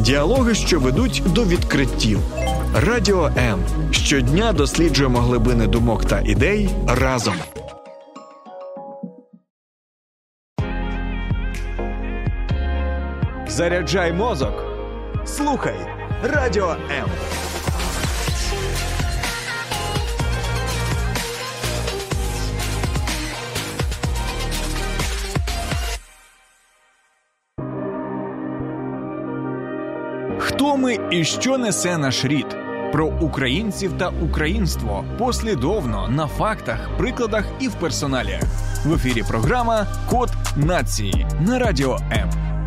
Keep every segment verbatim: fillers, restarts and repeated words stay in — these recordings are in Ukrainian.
Діалоги, що ведуть до відкриттів. Радіо М. Щодня досліджуємо глибини думок та ідей разом. Заряджай мозок. Слухай Радіо М. Хто ми і що несе наш рід? Про українців та українство послідовно, на фактах, прикладах і в персоналіях. В ефірі програма «Код нації» на Радіо М.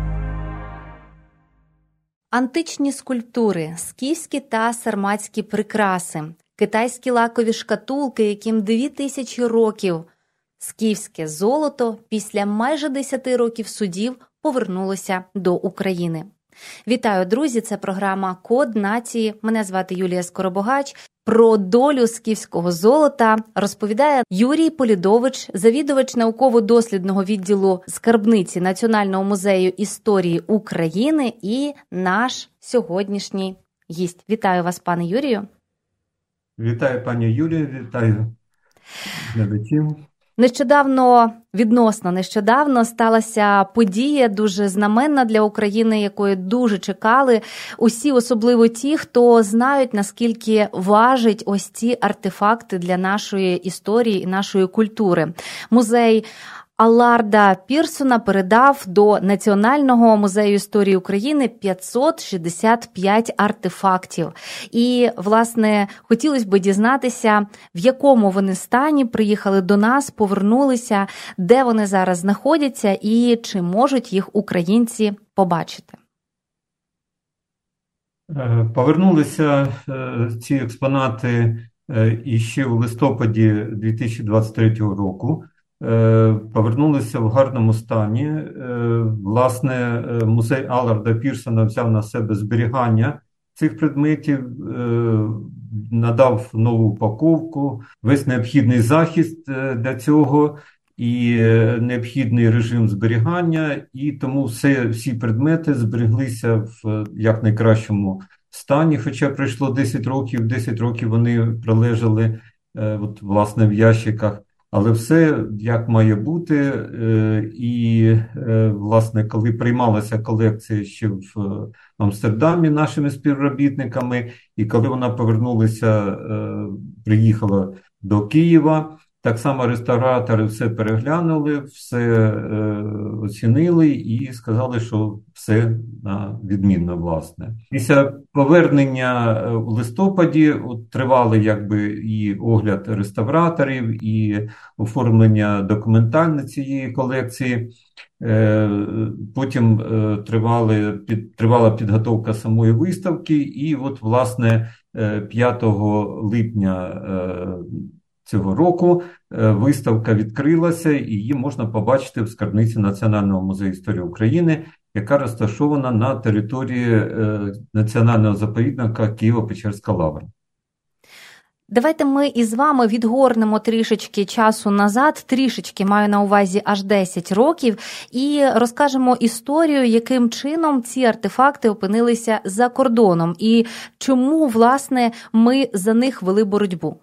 Античні скульптури, скіфські та сарматські прикраси, китайські лакові шкатулки, яким дві тисячі років, скіфське золото після майже десяти років судів повернулося до України. Вітаю, друзі! Це програма «Код нації». Мене звати Юлія Скоробогач. Про долю скіфського золота розповідає Юрій Полідович, завідувач науково-дослідного відділу скарбниці Національного музею історії України і наш сьогоднішній гість. Вітаю вас, пане Юрію. Вітаю, пані Юлію, вітаю глядачів. Нещодавно, відносно нещодавно, сталася подія дуже знаменна для України, якої дуже чекали усі, особливо ті, хто знають, наскільки важать ось ці артефакти для нашої історії і нашої культури. Музей Алларда Пірсона передав до Національного музею історії України п'ятсот шістдесят п'ять артефактів. І, власне, хотілося б дізнатися, в якому вони стані приїхали до нас, повернулися, де вони зараз знаходяться і чи можуть їх українці побачити. Повернулися ці експонати іще у листопаді дві тисячі двадцять третього року. Повернулися в гарному стані. Власне, музей Алларда Пірсона взяв на себе зберігання цих предметів, надав нову упаковку, весь необхідний захист для цього і необхідний режим зберігання, і тому все, всі предмети збереглися в якнайкращому стані, хоча пройшло десять років, десять років вони пролежали от, власне, в ящиках. Але все як має бути, і, власне, коли приймалася колекція ще в Амстердамі нашими співробітниками, і коли вона повернулася, приїхала до Києва, так само реставратори все переглянули, все оцінили і сказали, що все відмінно, власне. Після повернення у листопаді от, тривали якби і огляд реставраторів, і оформлення документальне цієї колекції. Потім тривали, під, тривала підготовка самої виставки, і от, власне, п'ятого липня цього року виставка відкрилася, і її можна побачити в скарбниці Національного музею історії України, яка розташована на території національного заповідника Києво-Печерська Лавра. Давайте ми із вами відгорнемо трішечки часу назад, трішечки, маю на увазі аж десять років, і розкажемо історію, яким чином ці артефакти опинилися за кордоном, і чому, власне, ми за них вели боротьбу.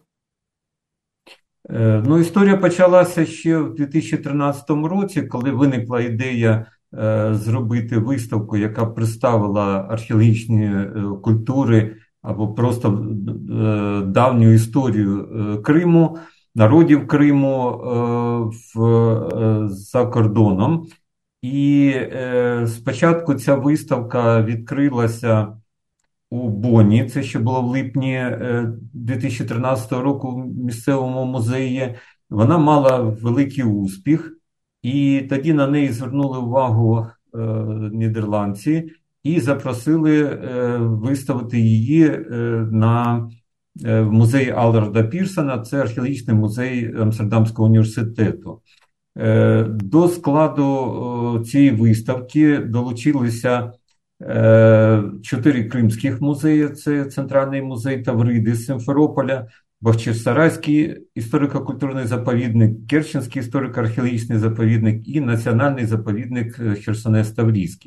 Ну, історія почалася ще в дві тисячі тринадцятому році, коли виникла ідея е, зробити виставку, яка представила археологічні е, культури або просто е, давню історію е, Криму, народів Криму е, в, е, за кордоном. І е, спочатку ця виставка відкрилася у Бонні, це ще було в липні дві тисячі тринадцятого року в місцевому музеї. Вона мала великий успіх, і тоді на неї звернули увагу е, нідерландці і запросили е, виставити її е, на е, в музеї Алларда Пірсона, це археологічний музей Амстердамського університету. Е, до складу е, цієї виставки долучилися чотири кримських музеї, це Центральний музей Тавриди з Симферополя, Бахчисарайський історико-культурний заповідник, Керченський історико-археологічний заповідник і Національний заповідник Херсонес-Таврійський.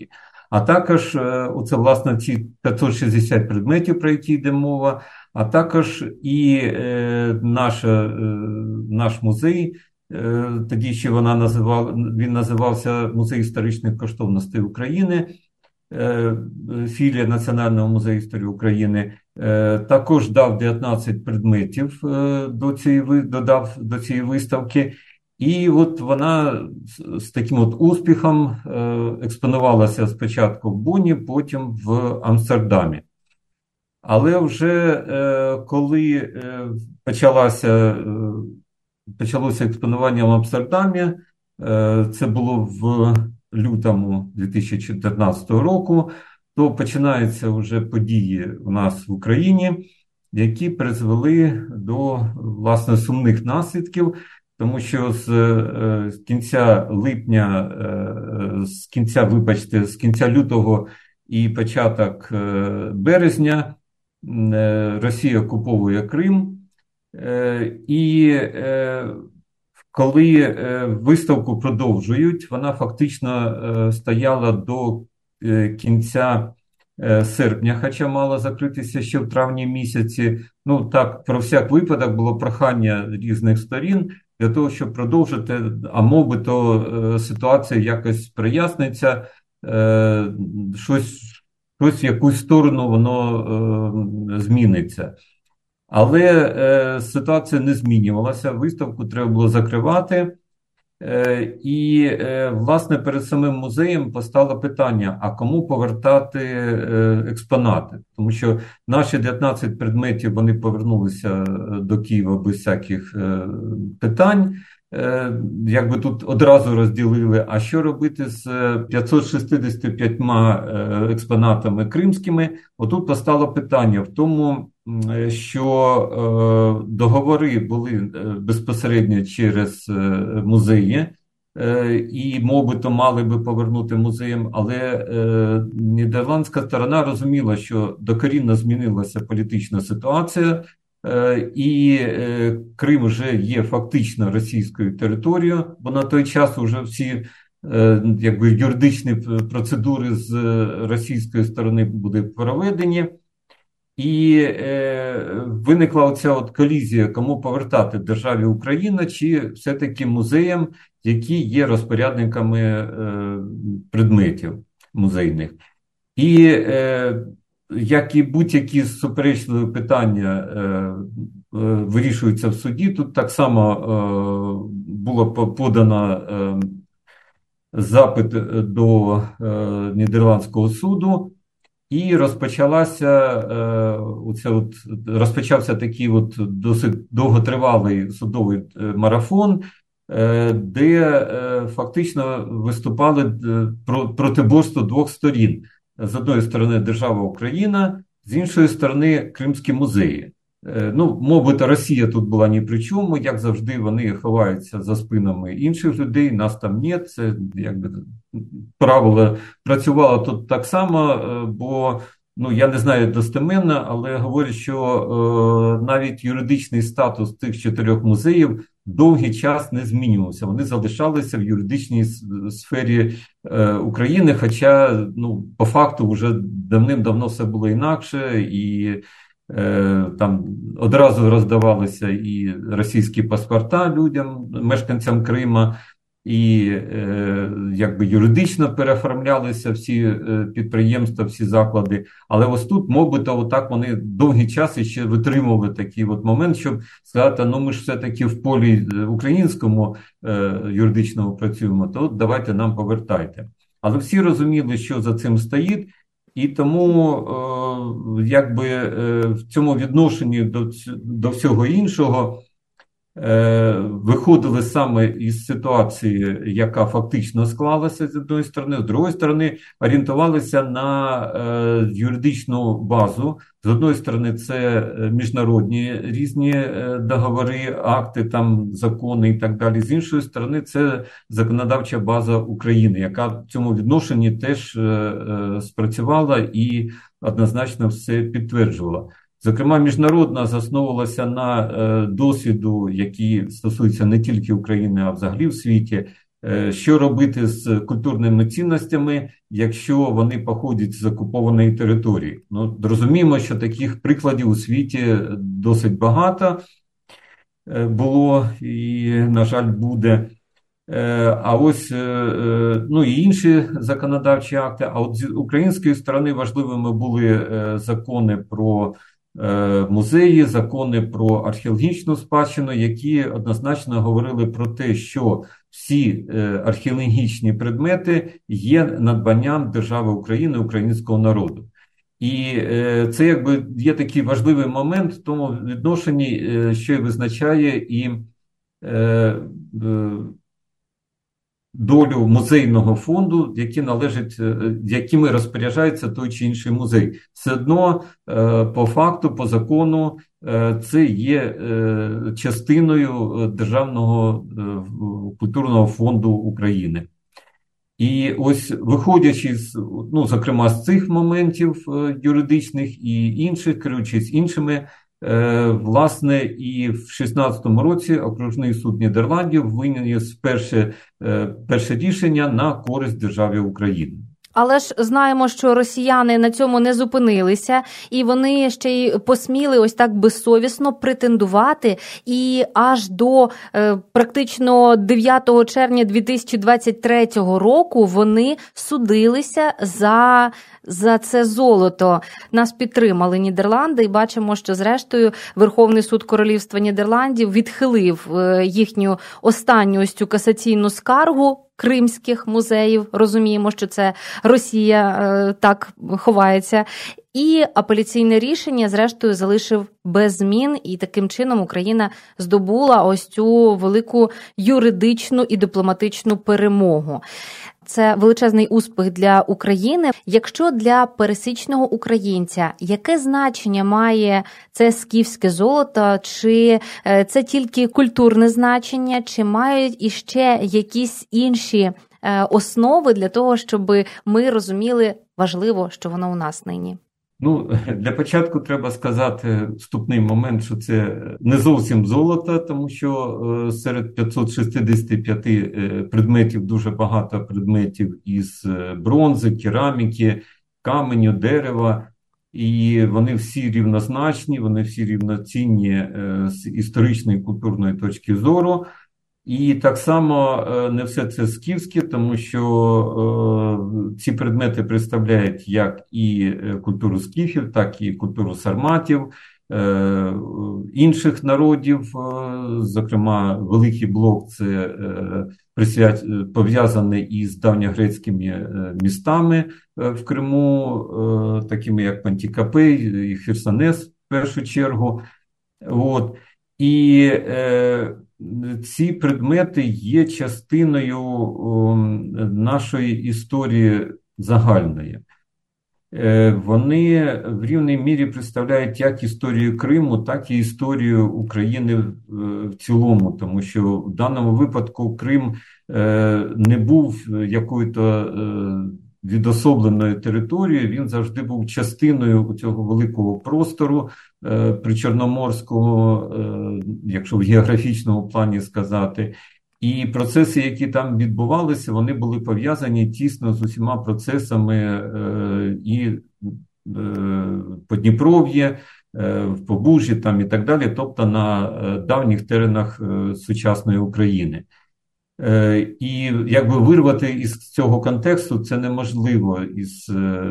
А також оце, власне, ці п'ятсот шістдесят предметів, про які йде мова, а також і е, наша, е, наш музей, е, тоді ще вона називав, він називався Музей історичних коштовностей України, е, філія Національного музею історії України, е, також дав дев'ятнадцять предметів е, до цієї, додав до цієї виставки. І от вона з, з таким от успіхом е, експонувалася спочатку в Бонні, потім в Амстердамі. Але вже е, коли е, почалася, е, почалося експонування в Амстердамі, е, це було в лютому дві тисячі чотирнадцятого року, то починаються вже події у нас в Україні, які призвели до, власне, сумних наслідків, тому що з, е, з кінця липня, е, з кінця, вибачте, з кінця лютого і початок е, березня Росія окуповує Крим, і коли виставку продовжують, вона фактично стояла до кінця серпня, хоча мала закритися ще в травні місяці. Ну так, про всяк випадок було прохання різних сторін для того, щоб продовжити, а мов то ситуація якось проясниться, щось щось в якусь сторону воно е, зміниться. Але е, ситуація не змінювалася, виставку треба було закривати. Е, і, е, власне, перед самим музеєм постало питання, а кому повертати е, експонати? Тому що наші дев'ятнадцять предметів, вони повернулися до Києва без всяких е, питань. Якби тут одразу розділили, а що робити з п'ятсот шістдесят п'ять експонатами кримськими. Отут постало питання в тому, що договори були безпосередньо через музеї, і, мовбито, мали би повернути музеям, але нідерландська сторона розуміла, що докорінно змінилася політична ситуація, і Крим вже є фактично російською територією, бо на той час вже всі якби юридичні процедури з російської сторони були проведені. І виникла оця от колізія, кому повертати, державі Україна чи все-таки музеям, які є розпорядниками предметів музейних. І як і будь-які суперечливі питання е, е, вирішуються в суді, тут так само е, було подано е, запит до е, Нідерландського суду, і розпочалася е, оце от, розпочався такий от досить довготривалий судовий марафон, е, де е, фактично виступали про, протиборство двох сторін. З одної сторони держава Україна, з іншої сторони Кримські музеї. Ну, мовбито, Росія тут була ні при чому, як завжди вони ховаються за спинами інших людей, нас там нет, це якби правило працювало тут так само, бо, ну, я не знаю достеменно, але говорять, що е, навіть юридичний статус цих чотирьох музеїв довгий час не змінювався. Вони залишалися в юридичній сфері е, України, хоча, ну, по факту вже давним-давно все було інакше, і е, там одразу роздавалися і російські паспорта людям, мешканцям Крима, і е, якби юридично переоформлялися всі е, підприємства, всі заклади. Але ось тут, мовбито, отак вони довгий час ще витримували такий от момент, щоб сказати, ну ми ж все-таки в полі українському е, юридичному працюємо, то давайте нам повертайте. Але всі розуміли, що за цим стоїть, і тому е, якби е, в цьому відношенні до, до всього іншого виходили саме із ситуації, яка фактично склалася з одної сторони, з другої сторони орієнтувалися на е, юридичну базу. З одної сторони це міжнародні різні договори, акти, там, закони і так далі. З іншої сторони це законодавча база України, яка в цьому відношенні теж е, е, спрацювала і однозначно все підтверджувала. Зокрема, міжнародна засновувалася на е, досвіду, який стосується не тільки України, а взагалі в світі. Що робити з культурними цінностями, якщо вони походять з окупованої території? Ну, розуміємо, що таких прикладів у світі досить багато було і, на жаль, буде. А ось, ну, і інші законодавчі акти. А от з української сторони важливими були закони про музеї, закони про археологічну спадщину, які однозначно говорили про те, що всі археологічні предмети є надбанням держави України, українського народу. І це якби є такий важливий момент в тому відношенні, що й визначає і долю музейного фонду, які належать, якими розпоряджається той чи інший музей. Все одно, по факту, по закону, це є частиною Державного культурного фонду України. І ось, виходячи з, ну, зокрема, з цих моментів юридичних і інших, керуючись іншими, власне, і в шістнадцятому році окружний суд Нідерландів виніс перше, перше рішення на користь держави України. Але ж знаємо, що росіяни на цьому не зупинилися, і вони ще й посміли ось так безсовісно претендувати, і аж до е, практично дев'ятого червня дві тисячі двадцять третього року вони судилися за, за це золото. Нас підтримали Нідерланди, і бачимо, що зрештою Верховний суд Королівства Нідерландів відхилив е, їхню останню ось цю касаційну скаргу кримських музеїв. Розуміємо, що це Росія е, так ховається. І апеляційне рішення, зрештою, залишив без змін, і таким чином Україна здобула ось цю велику юридичну і дипломатичну перемогу. Це величезний успіх для України. Якщо для пересічного українця, яке значення має це скіфське золото? Чи це тільки культурне значення, чи мають іще якісь інші основи для того, щоб ми розуміли, важливо, що воно у нас нині? Ну, для початку треба сказати вступний момент, що це не зовсім золото, тому що серед п'ятсот шістдесят п'ять предметів дуже багато предметів із бронзи, кераміки, каменю, дерева, і вони всі рівнозначні, вони всі рівноцінні з історичної і культурної точки зору. І так само не все це скіфське, тому що е, ці предмети представляють як і культуру скіфів, так і культуру сарматів, е, інших народів, е, зокрема, великий блок це е, присвят... пов'язаний із давньогрецькими е, містами е, в Криму, е, такими як Пантікапей і Херсонес в першу чергу. От. І е, ці предмети є частиною о, нашої історії загальної. Е, вони в рівній мірі представляють як історію Криму, так і історію України в, в цілому, тому що в даному випадку Крим е, не був якою-то е, відособленою територією, він завжди був частиною цього великого простору е, причорноморського, е, якщо в географічному плані сказати. І процеси, які там відбувалися, вони були пов'язані тісно з усіма процесами е, і е, Подніпров'я, е, в Побужжі там і так далі, тобто на е, давніх теренах е, сучасної України. І якби вирвати із цього контексту це неможливо. Із,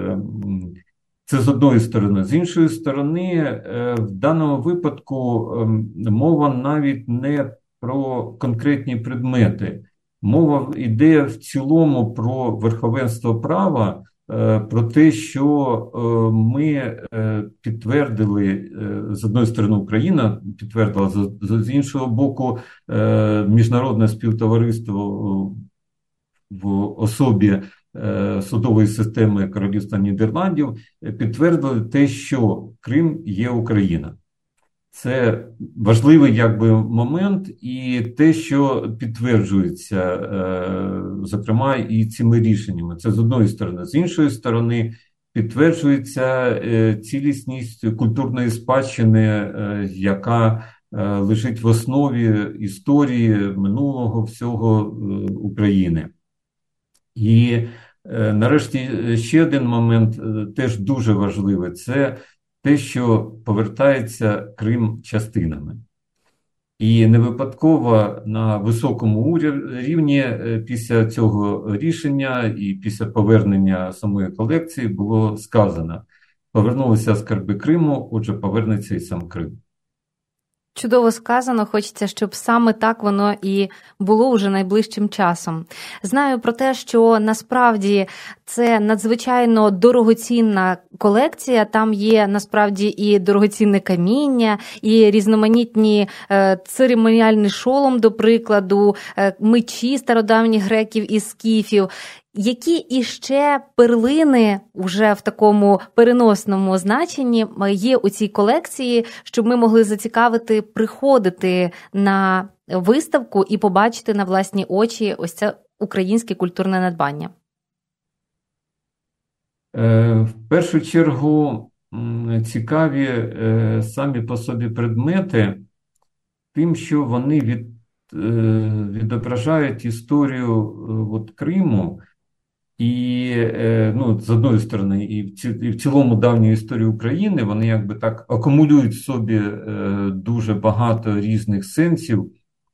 це з одної сторони. З іншої сторони, в даному випадку мова навіть не про конкретні предмети. Мова йде в цілому про верховенство права, про те, що ми підтвердили, з одної сторони Україна підтвердила, з іншого боку міжнародне співтовариство в особі судової системи Королівства Нідерландів підтвердили те, що Крим є Україна. Це важливий якби момент і те, що підтверджується, зокрема, і цими рішеннями. Це з одної сторони. З іншої сторони, підтверджується цілісність культурної спадщини, яка лежить в основі історії минулого всього України. І нарешті ще один момент теж дуже важливий – це те, що повертається Крим частинами. І не випадково на високому рівні після цього рішення і після повернення самої колекції було сказано: повернулися скарби Криму, отже, повернеться і сам Крим. Чудово сказано, хочеться, щоб саме так воно і було уже найближчим часом. Знаю про те, що насправді це надзвичайно дорогоцінна колекція, там є насправді і дорогоцінне каміння, і різноманітні е, церемоніальний шолом, до прикладу, е, мечі стародавніх греків і скіфів. Які іще перлини уже в такому переносному значенні є у цій колекції, щоб ми могли зацікавити приходити на виставку і побачити на власні очі ось це українське культурне надбання? В першу чергу цікаві самі по собі предмети тим, що вони від, відображають історію от Криму. І, ну, з одної сторони, і в, і в цілому давню історію України, вони якби так акумулюють в собі дуже багато різних сенсів.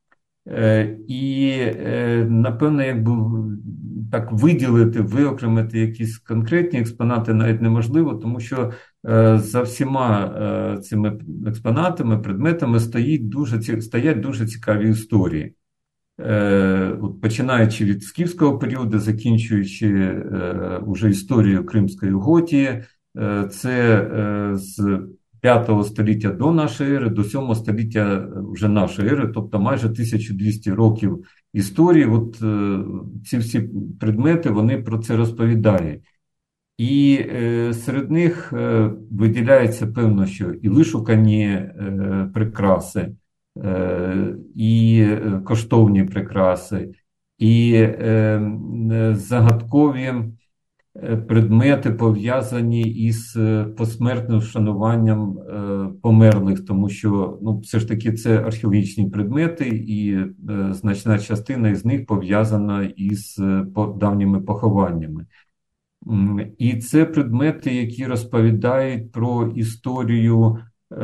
І, напевно, якби так виділити, виокремити якісь конкретні експонати навіть неможливо, тому що за всіма цими експонатами, предметами стоїть дуже, стоять дуже цікаві історії. Починаючи від скіфського періоду, закінчуючи е, уже історією Кримської Готії, е, це е, з п'ятого століття до нашої ери, до сьомого століття вже нашої ери, тобто майже тисяча двісті років історії. От е, ці всі предмети, вони про це розповідають. І е, серед них е, виділяється, певно, що і вишукані е, прикраси, і коштовні прикраси, і загадкові предмети, пов'язані із посмертним вшануванням померлих, тому що, ну, все ж таки це археологічні предмети, і значна частина із них пов'язана із давніми похованнями. І це предмети, які розповідають про історію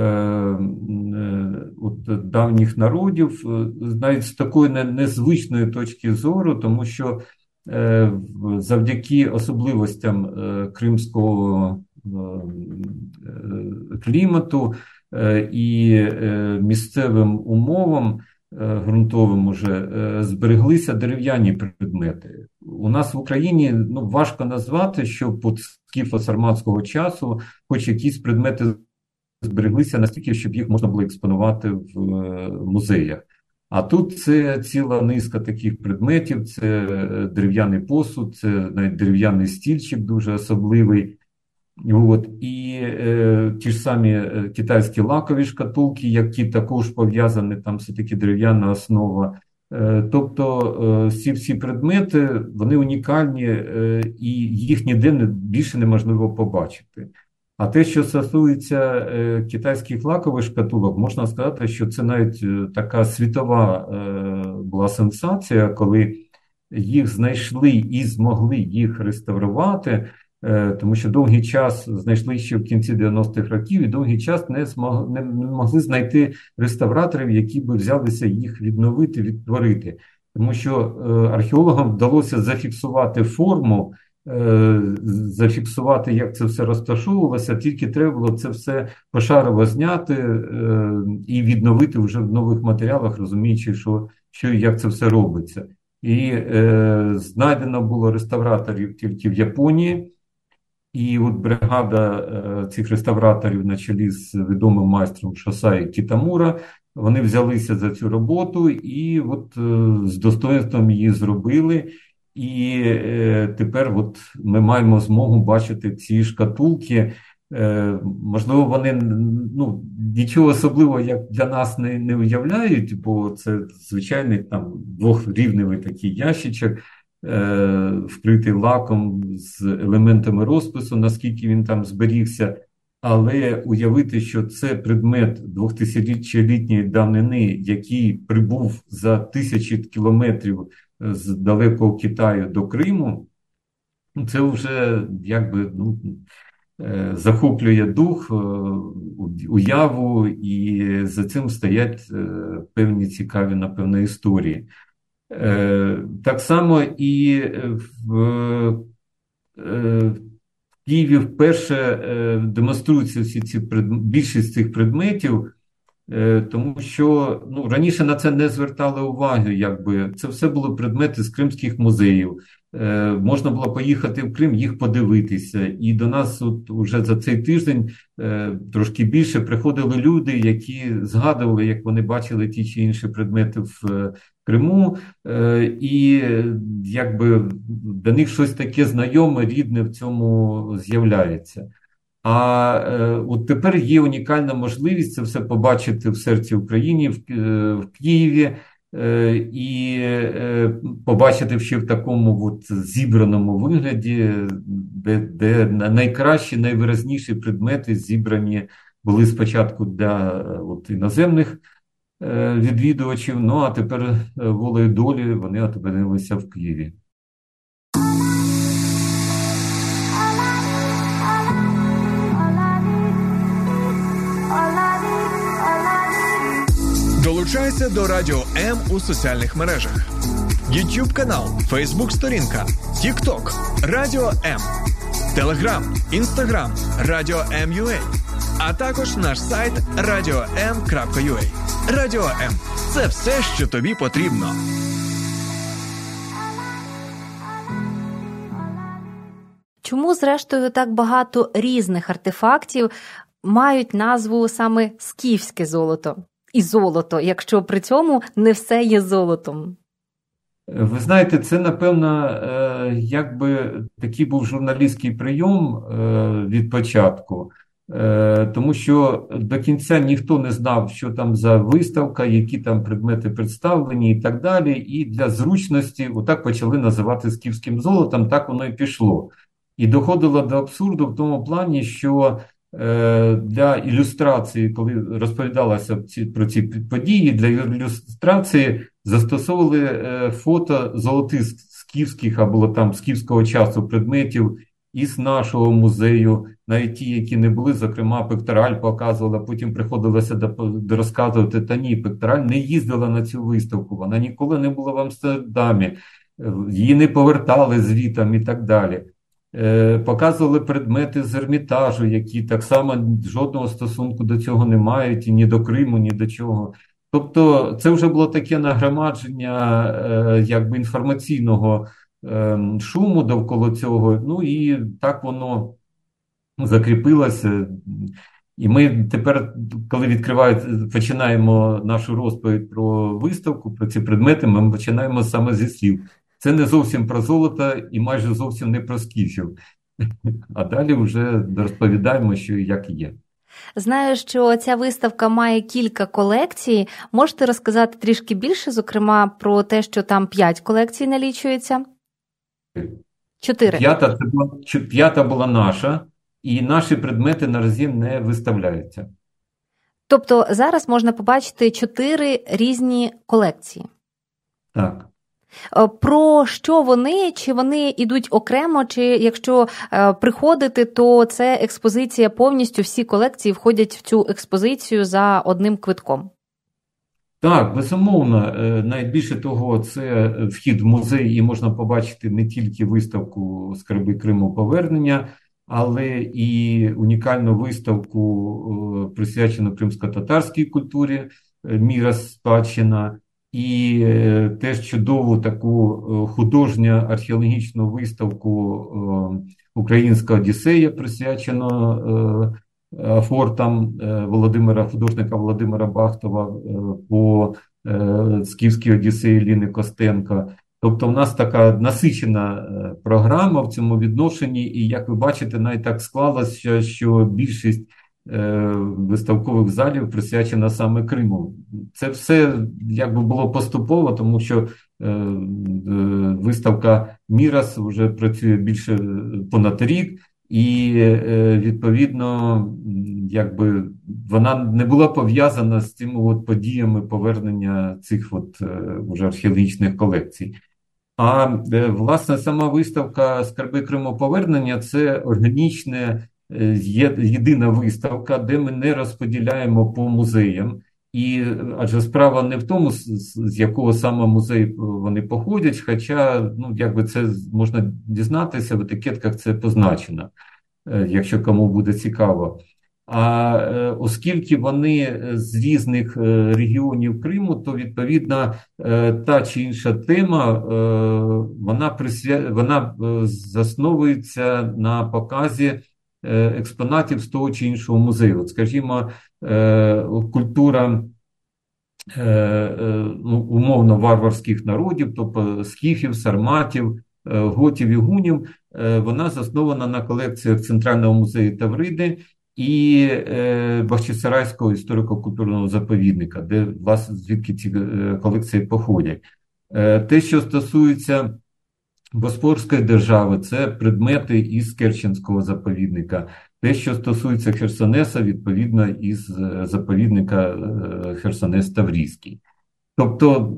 от давніх народів, навіть з такої незвичної точки зору, тому що завдяки особливостям кримського клімату і місцевим умовам ґрунтовим уже збереглися дерев'яні предмети. У нас в Україні, ну, важко назвати, що від скіфо-сарматського часу хоч якісь предмети збереглися настільки, щоб їх можна було експонувати в музеях. А тут це ціла низка таких предметів, це дерев'яний посуд, це навіть дерев'яний стільчик дуже особливий. От. І е, ті ж самі китайські лакові шкатулки, які також пов'язані, там все-таки дерев'яна основа. Е, тобто е, всі всі предмети, вони унікальні, е, і їх ніде не, більше неможливо побачити. А те, що стосується е, китайських лакових шкатулок, можна сказати, що це навіть е, така світова е, була сенсація, коли їх знайшли і змогли їх реставрувати, е, тому що довгий час знайшли ще в кінці дев'яностих років, і довгий час не, змог, не, не могли знайти реставраторів, які б взялися їх відновити, відтворити. Тому що е, археологам вдалося зафіксувати форму, зафіксувати, як це все розташовувалося, тільки треба було це все пошарово зняти е, і відновити вже в нових матеріалах, розуміючи, що, що і як це все робиться. І е, знайдено було реставраторів тільки в Японії, і от бригада е, цих реставраторів на чолі з відомим майстром Шосаї Кітамура, вони взялися за цю роботу і от е, з достоинством її зробили. І е, тепер от ми маємо змогу бачити ці шкатулки. Е, можливо, вони, ну, нічого особливого як для нас не, не уявляють, бо це звичайний там двохрівневий такий ящичок, е, вкритий лаком з елементами розпису, наскільки він там зберігся. але уявити, що це предмет двохтисячолітньої давнини, який прибув за тисячі кілометрів з далекого Китаю до Криму, це вже якби ну, захоплює дух, уяву, і за цим стоять певні цікаві, напевно, історії. Так само і в Києві вперше демонструються всі ці більшість цих предметів, тому що ну, раніше на це не звертали уваги, якби це все були предмети з кримських музеїв. Можна було поїхати в Крим, їх подивитися. І до нас от уже за цей тиждень трошки більше приходили люди, які згадували, як вони бачили ті чи інші предмети в Криму, і якби до них щось таке знайоме, рідне в цьому з'являється. А от тепер є унікальна можливість це все побачити в серці України, в Києві, і побачити ще в такому от зібраному вигляді, де, де найкращі, найвиразніші предмети зібрані були спочатку для от іноземних відвідувачів, ну а тепер волею долі вони опинилися в Києві. Долучайся до Радіо М у соціальних мережах. YouTube канал, Facebook сторінка, TikTok, Радіо М, Telegram, Instagram, Радіо М.ua, а також наш сайт радіо ем крапка ю а. Радіо М – це все, що тобі потрібно. Чому, зрештою, так багато різних артефактів мають назву саме «скіфське золото» і «золото», якщо при цьому не все є золотом? Ви знаєте, це, напевно, якби такий був журналістський прийом від початку, тому що до кінця ніхто не знав, що там за виставка, які там предмети представлені і так далі, і для зручності отак почали називати скіфським золотом, так воно і пішло. І доходило до абсурду в тому плані, що для ілюстрації, коли розповідалося про ці події, для ілюстрації застосовували фото золотих скіфських або там скіфського часу предметів із нашого музею, навіть ті, які не були, зокрема, пектораль показувала, потім приходилося до розказувати, та ні, пектораль не їздила на цю виставку, вона ніколи не була в Амстердамі, її не повертали звітом і так далі. Показували предмети з Ермітажу, які так само жодного стосунку до цього не мають, і ні до Криму, ні до чого. Тобто це вже було таке нагромадження якби інформаційного шуму довкола цього, ну і так воно закріпилося. І ми тепер, коли відкривають, починаємо нашу розповідь про виставку, про ці предмети, ми починаємо саме зі слів. Це не зовсім про золото і майже зовсім не про скіфів. А далі вже розповідаємо, що і як є. Знаю, що ця виставка має кілька колекцій. Можете розказати трішки більше, зокрема, про те, що там п'ять колекцій налічується? Чотири. П'ята, це була, п'ята була наша, і наші предмети наразі не виставляються. Тобто зараз можна побачити чотири різні колекції? Так. Про що вони? Чи вони йдуть окремо, чи якщо е, приходити, то це експозиція повністю, всі колекції входять в цю експозицію за одним квитком? Так, безумовно. Найбільше того, це вхід в музей, і можна побачити не тільки виставку «Скарби Криму. Повернення», але і унікальну виставку, присвячену кримсько-татарській культурі «Міра спадщина», і теж чудову таку художню археологічну виставку «Українська Одіссея», присвячену фортам Володимира, художника Володимира Бахтова по скіфській Одіссеї Ліни Костенко. Тобто в нас така насичена програма в цьому відношенні, і, як ви бачите, навіть так склалося, що більшість виставкових залів присвячена саме Криму. Це все якби було поступово, тому що виставка «Мірас» вже працює більше понад рік, і відповідно якби вона не була пов'язана з цими от подіями повернення цих от уже археологічних колекцій. А власне сама виставка «Скарби Криму. Повернення» – це органічна єдина виставка, де ми не розподіляємо по музеям. І адже справа не в тому, з якого саме музею вони походять, хоча, ну, якби це можна дізнатися, в етикетках це позначено, якщо кому буде цікаво. А оскільки вони з різних регіонів Криму, то, відповідно, та чи інша тема, вона, присвя... вона засновується на показі експонатів з того чи іншого музею. От, скажімо, культура ну, умовно варварських народів, тобто скіфів, сарматів, готів і гунів, вона заснована на колекціях Центрального музею Тавриди і Бахчисарайського історико-культурного заповідника, де, власне, звідки ці колекції походять. Те, що стосується Боспорської держави, це предмети із Керченського заповідника. Те, що стосується Херсонеса, відповідно, із заповідника Херсонес-Таврійський. Тобто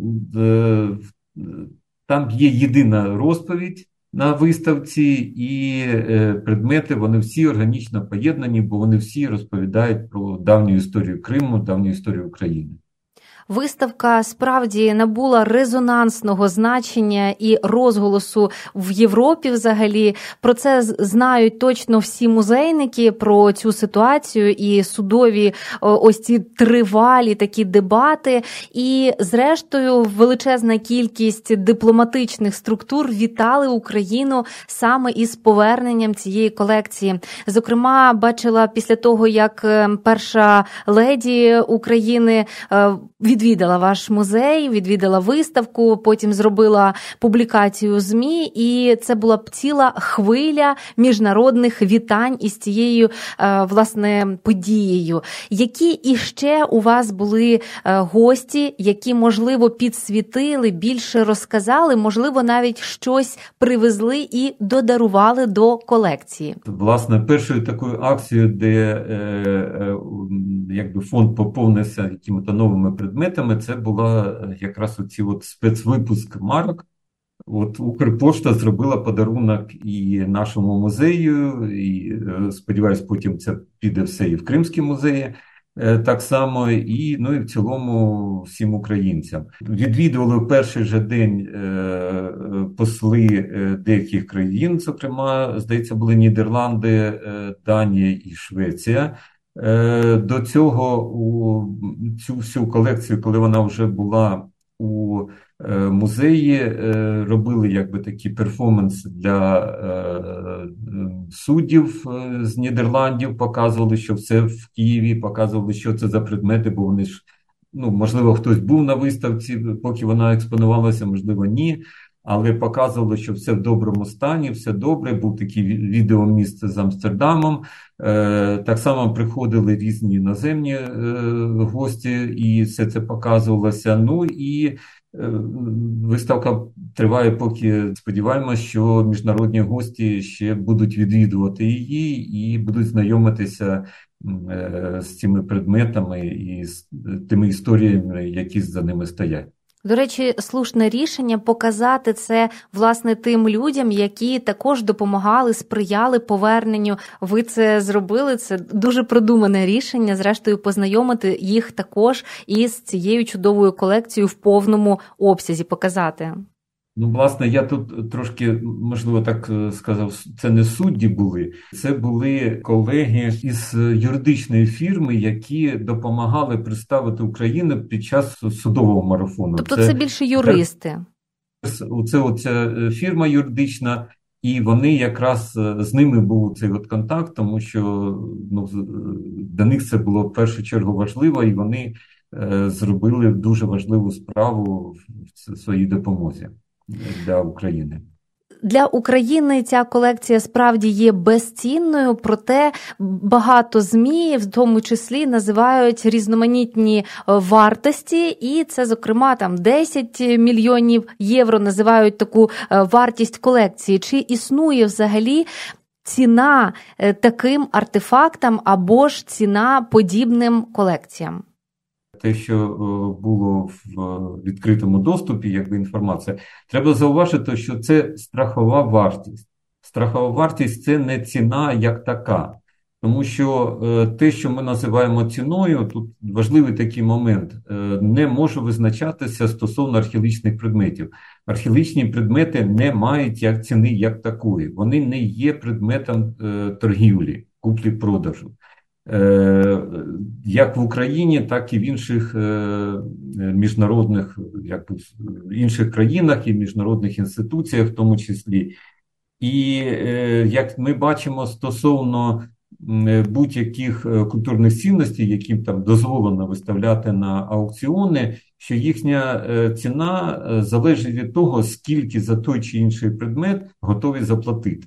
там є єдина розповідь на виставці, і предмети, вони всі органічно поєднані, бо вони всі розповідають про давню історію Криму, давню історію України. Виставка справді набула резонансного значення і розголосу в Європі взагалі. Про це знають точно всі музейники, про цю ситуацію і судові ось ці тривалі такі дебати. І зрештою величезна кількість дипломатичних структур вітали Україну саме із поверненням цієї колекції. Зокрема, бачила після того, як перша леді України від відвідала ваш музей, відвідала виставку, потім зробила публікацію у ЗМІ, і це була б ціла хвиля міжнародних вітань із цією, власне, подією. Які іще у вас були гості, які, можливо, підсвітили, більше розказали, можливо, навіть щось привезли і додарували до колекції? Власне, першою такою акцією, де е, е, якби фонд поповнився якими-то новими предметами, це була якраз оці от спецвипуск марок. От Укрпошта зробила подарунок і нашому музею, і, сподіваюсь, потім це піде все і в Кримські музеї так само, і, ну, і в цілому всім українцям. Відвідували в перший же день посли деяких країн, зокрема, здається, були Нідерланди, Данія і Швеція. До цього у цю всю колекцію, коли вона вже була у музеї, робили якби такий перформанс для суддів з Нідерландів, показували, що все в Києві, показували, що це за предмети, бо вони ж, ну, можливо, хтось був на виставці, поки вона експонувалася, можливо, ні. Але показували, що все в доброму стані, все добре. Був такий відеоміст з Амстердамом. Е, так само приходили різні іноземні е, гості, і все це показувалося. Ну і е, виставка триває, поки сподіваємося, що міжнародні гості ще будуть відвідувати її і будуть знайомитися е, з цими предметами і з тими історіями, які за ними стоять. До речі, слушне рішення показати це, власне, тим людям, які також допомагали, сприяли поверненню. Ви це зробили, це дуже продумане рішення, зрештою, познайомити їх також із цією чудовою колекцією в повному обсязі, показати. Ну, власне, я тут трошки, можливо, так сказав, це не судді були, це були колеги із юридичної фірми, які допомагали представити Україну під час судового марафону. Тобто це, це більше юристи? Це оця фірма юридична, і вони якраз, з ними був цей от контакт, тому що, ну, для них це було в першу чергу важливо, і вони е, зробили дуже важливу справу в своїй допомозі для України. Для України ця колекція справді є безцінною, проте багато ЗМІ, в тому числі, називають різноманітні вартості, і це, зокрема, там десять мільйонів євро називають таку вартість колекції. Чи існує взагалі ціна таким артефактам або ж ціна подібним колекціям? Те, що було в відкритому доступі, якби інформація, треба зауважити, що це страхова вартість. Страхова вартість – це не ціна як така. Тому що те, що ми називаємо ціною, тут важливий такий момент, не може визначатися стосовно археологічних предметів. Археологічні предмети не мають як ціни як такої. Вони не є предметом торгівлі, куплі-продажу. Як в Україні, так і в інших міжнародних, як в інших країнах і міжнародних інституціях в тому числі. І як ми бачимо стосовно будь-яких культурних цінностей, які там дозволено виставляти на аукціони, що їхня ціна залежить від того, скільки за той чи інший предмет готові заплатити.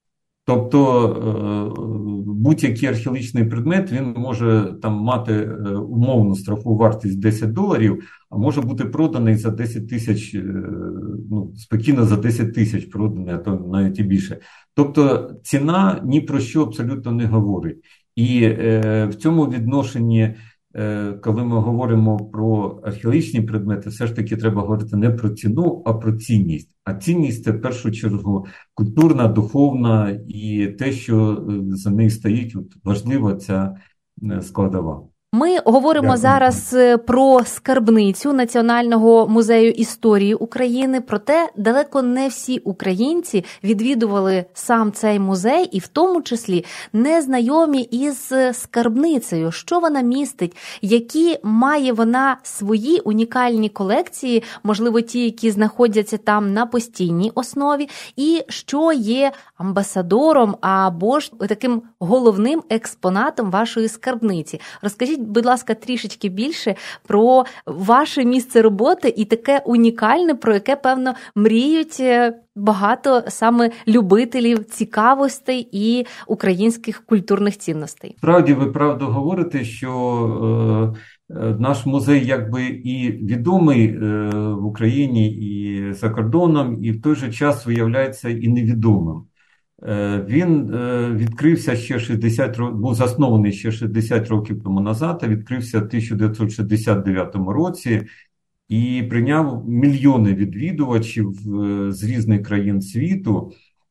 Тобто будь-який археологічний предмет, він може там мати умовну страхову вартість десять доларів, а може бути проданий за десять тисяч, ну, спокійно за десять тисяч проданий, а то навіть і більше. Тобто ціна ні про що абсолютно не говорить. І е, в цьому відношенні, е, коли ми говоримо про археологічні предмети, все ж таки треба говорити не про ціну, а про цінність. А цінність – це в першу чергу культурна, духовна і те, що за нею стоїть, от важлива ця складова. Ми говоримо Дякую. зараз про скарбницю Національного музею історії України, проте далеко не всі українці відвідували сам цей музей і в тому числі не знайомі із скарбницею, що вона містить, які має вона свої унікальні колекції, можливо ті, які знаходяться там на постійній основі, і що є амбасадором або ж таким головним експонатом вашої скарбниці. Розкажіть, будь ласка, трішечки більше про ваше місце роботи і таке унікальне, про яке, певно, мріють багато саме любителів цікавостей і українських культурних цінностей. Справді, ви правду говорите, що е, наш музей якби і відомий е, в Україні, і за кордоном, і в той же час виявляється і невідомим. Він відкрився ще шістдесят років, був заснований ще шістдесят років тому назад, а відкрився в тисяча дев'ятсот шістдесят дев'ятому році і прийняв мільйони відвідувачів з різних країн світу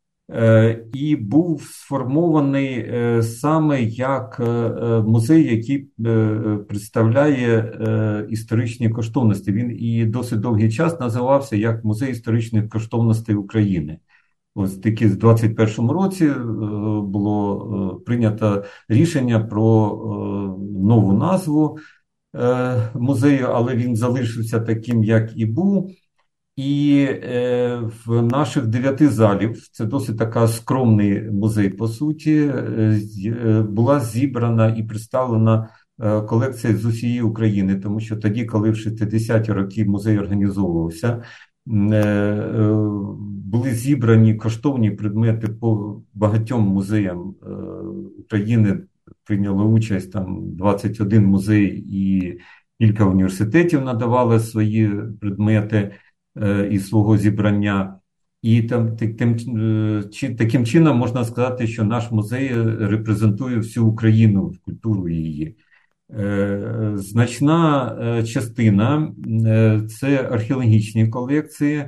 і був сформований саме як музей, який представляє історичні коштовності. Він і досить довгий час називався як Музей історичних коштовностей України. Ось таки в двадцять першому році було прийнято рішення про нову назву музею, але він залишився таким, як і був. І в наших дев'яти залів, це досить така скромний музей, по суті, була зібрана і представлена колекція з усієї України, тому що тоді, коли в шістдесяті роки музей організовувався, були зібрані коштовні предмети по багатьом музеям України, прийняли участь там двадцять один музей і кілька університетів надавали свої предмети із свого зібрання. І там, тим, таким чином можна сказати, що наш музей репрезентує всю Україну, культуру її. Значна частина – це археологічні колекції.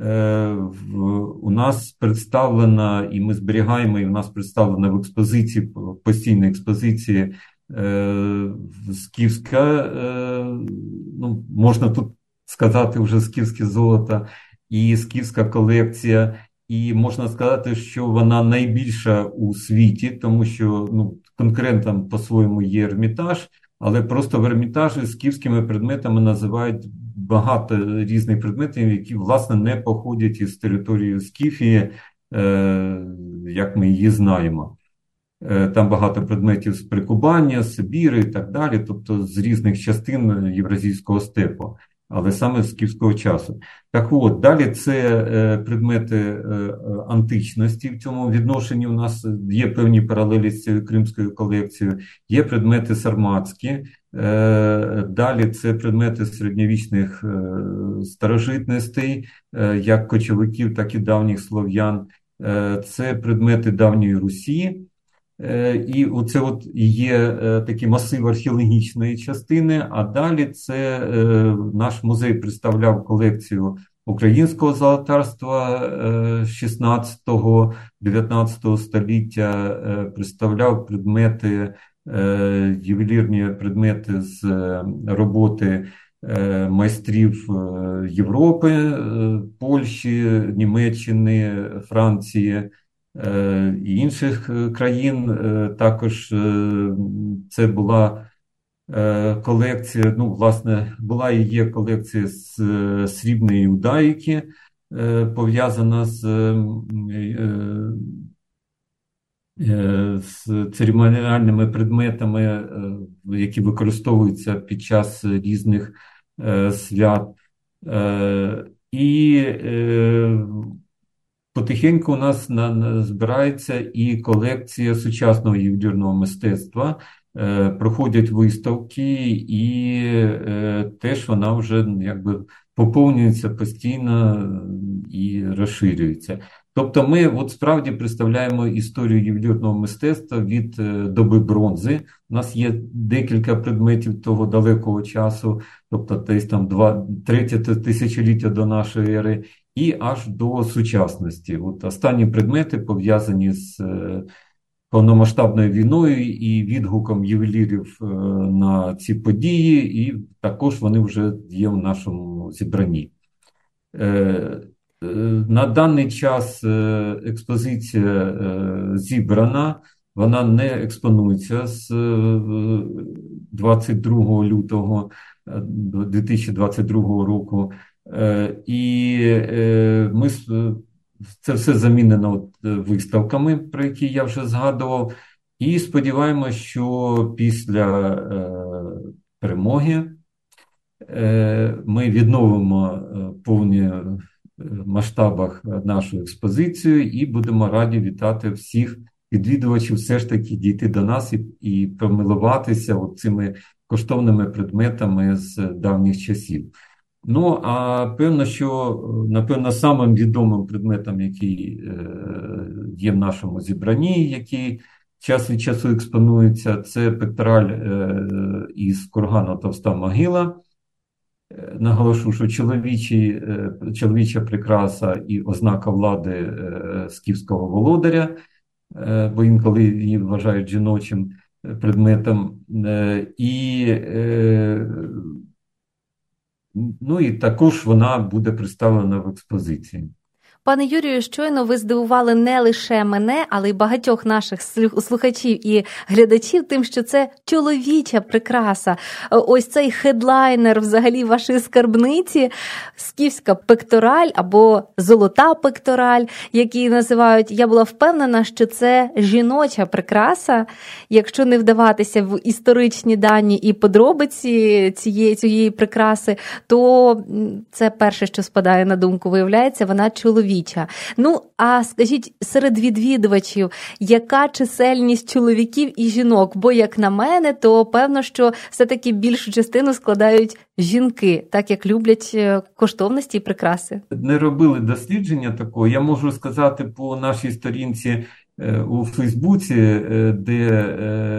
У нас представлена, і ми зберігаємо, і у нас представлена в експозиції, в постійній експозиції скіфська, ну, можна тут сказати вже скіфське золото, і скіфська колекція. І можна сказати, що вона найбільша у світі, тому що ну, конкурентом по-своєму є Ермітаж, але просто в Ермітажі скіфськими предметами називають багато різних предметів, які, власне, не походять із території Скіфії, як ми її знаємо. Там багато предметів з Прикубання, з Сибіру і так далі, тобто з різних частин Євразійського степу, але саме з скіфського часу. Так от, далі це предмети античності. В цьому відношенні у нас є певні паралелі з цією кримською колекцією, є предмети сарматські, далі це предмети середньовічних старожитностей, як кочовиків, так і давніх слов'ян. це предмети давньої Русі. І оце от є такий масив археологічної частини, а далі це наш музей представляв колекцію українського золотарства шістнадцятого-дев'ятнадцятого століття, представляв предмети, ювелірні предмети з роботи майстрів Європи, Польщі, Німеччини, Франції і інших країн. Також це була колекція, ну, власне, була і є колекція з срібної удаїки, пов'язана з, з церемоніальними предметами, які використовуються під час різних свят. І потихеньку у нас на, на, збирається і колекція сучасного ювелірного мистецтва. Е, проходять виставки, і е, теж вона вже якби поповнюється постійно і розширюється. Тобто ми от справді представляємо історію ювелірного мистецтва від е, доби бронзи. У нас є декілька предметів того далекого часу, тобто десь там два, третє тисячоліття до нашої ери, і аж до сучасності. От останні предмети пов'язані з е, повномасштабною війною і відгуком ювелірів е, на ці події, і також вони вже є в нашому зібранні. Е, е, на даний час е, експозиція е, зібрана, вона не експонується з е, двадцять другого лютого дві тисячі двадцять другого року. Е, і е, ми це все замінено от виставками, про які я вже згадував, і сподіваємося, що після е, перемоги е, ми відновимо в повних масштабах нашу експозицію і будемо раді вітати всіх відвідувачів все ж таки дійти до нас і, і помилуватися от цими коштовними предметами з давніх часів. Ну, а певно, що, напевно, самим відомим предметом, який е, є в нашому зібранні, який час від часу експонується, це пектораль е, із кургану «Товста могила». Е, наголошу, що чоловічий, е, чоловіча прикраса і ознака влади е, скіфського володаря, е, бо інколи її вважають жіночим предметом. Е, і е, Ну і також вона буде представлена в експозиції. Пане Юрію, щойно ви здивували не лише мене, але й багатьох наших слухачів і глядачів тим, що це чоловіча прикраса. Ось цей хедлайнер взагалі вашої скарбниці, скіфська пектораль або золота пектораль, які називають. Я була впевнена, що це жіноча прикраса. Якщо не вдаватися в історичні дані і подробиці цієї, цієї прикраси, то це перше, що спадає на думку, виявляється, вона чоловіча. Ну, а скажіть, серед відвідувачів, яка чисельність чоловіків і жінок? Бо, як на мене, то певно, що все-таки більшу частину складають жінки, так як люблять коштовності і прикраси. Не робили дослідження такого. Я можу сказати по нашій сторінці у Фейсбуці, де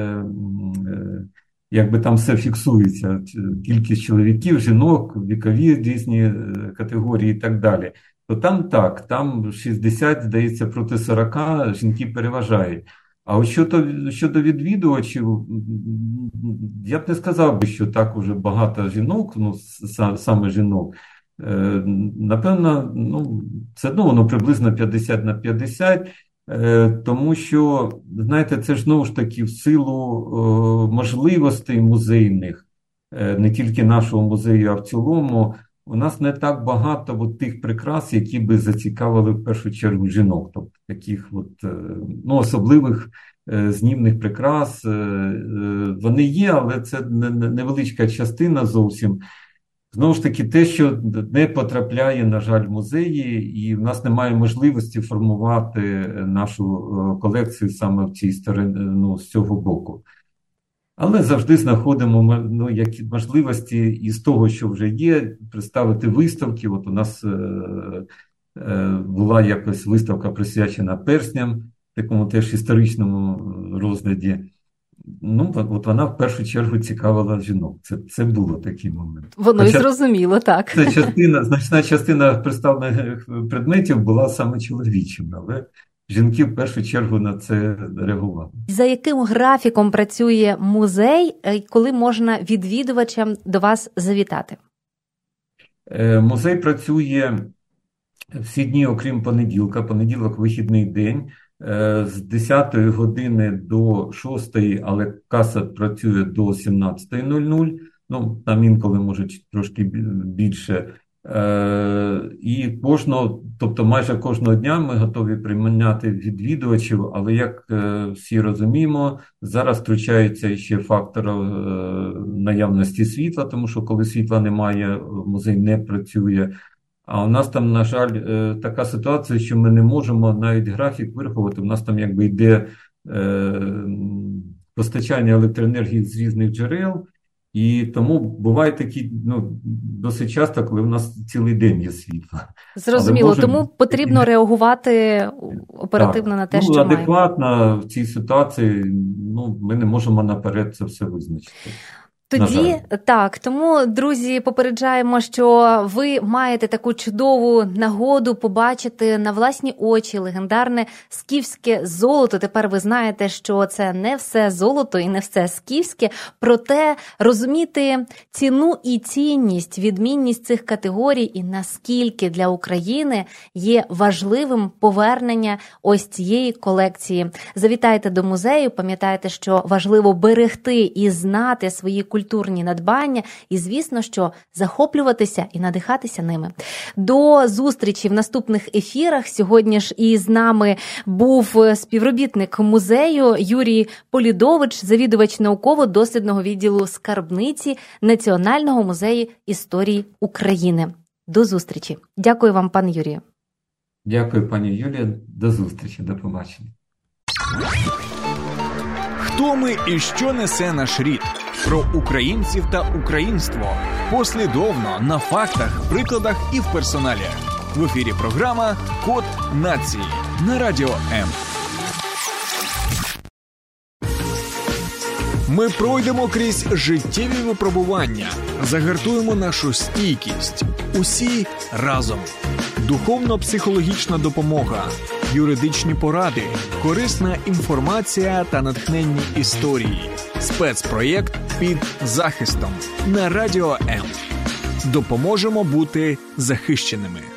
якби там все фіксується, кількість чоловіків, жінок, вікові різні категорії і так далі. То там так, там шістдесят, здається, проти сорока жінки переважають. А от щодо, щодо відвідувачів, я б не сказав би, що так уже багато жінок, ну, саме жінок. Е, напевно, ну, це ну, воно приблизно п'ятдесят на п'ятдесят, е, тому що, знаєте, це ж знову ж таки в силу е, можливостей музейних, е, не тільки нашого музею, а в цілому, у нас не так багато от тих прикрас, які би зацікавили в першу чергу жінок, тобто таких от, ну, особливих е, знімних прикрас. Е, е, вони є, але це невеличка частина зовсім. Знову ж таки, те, що не потрапляє, на жаль, в музеї, і в нас немає можливості формувати нашу колекцію саме в цій стороні, ну, з цього боку. Але завжди знаходимо, ну, які можливості із того, що вже є, представити виставки. От у нас е, була якось виставка присвячена персням, такому теж історичному розгляді. Ну, от вона в першу чергу цікавила жінок. Це, це було такий момент. Воно Хоча, і зрозуміло, так. Це частина, значна частина представлених предметів була саме чоловічими, але жінки в першу чергу на це реагували. За яким графіком працює музей, коли можна відвідувачам до вас завітати? Музей працює всі дні, окрім понеділка. Понеділок – вихідний день. З десятої години до шостої, але каса працює до сімнадцятої нуль нуль. Ну, там інколи, може, трошки більше. І кожного, тобто майже кожного дня ми готові прийняти відвідувачів, але, як всі розуміємо, зараз втручається ще фактор наявності світла, тому що коли світла немає, музей не працює. А у нас там, на жаль, така ситуація, що ми не можемо навіть графік вирахувати. У нас там якби йде е, постачання електроенергії з різних джерел, і тому буває такі, ну, досить часто, коли у нас цілий день є світло. Зрозуміло, може... тому потрібно реагувати оперативно так. на те, ну, що маємо. Адекватно в цій ситуації, ну, ми не можемо наперед це все визначити. Тоді, так, тому, друзі, попереджаємо, що ви маєте таку чудову нагоду побачити на власні очі легендарне скіфське золото. Тепер ви знаєте, що це не все золото і не все скіфське, проте розуміти ціну і цінність, відмінність цих категорій і наскільки для України є важливим повернення ось цієї колекції. Завітайте до музею, пам'ятайте, що важливо берегти і знати свої культурні надбання і, звісно, що захоплюватися і надихатися ними. До зустрічі в наступних ефірах. Сьогодні ж із нами був співробітник музею Юрій Полідович, завідувач науково-дослідного відділу скарбниці Національного музею історії України. До зустрічі. Дякую вам, пане Юрію. Дякую, пані Юлія. До зустрічі. До побачення. Хто ми і що несе наш рід? Про українців та українство. Послідовно, на фактах, прикладах і в персоналі. В ефірі програма «Код нації» на Радіо М. Ми пройдемо крізь життєві випробування, загартуємо нашу стійкість. Усі разом. Духовно-психологічна допомога, юридичні поради, корисна інформація та натхненні історії. Спецпроєкт «Під захистом» на Радіо М. Допоможемо бути захищеними.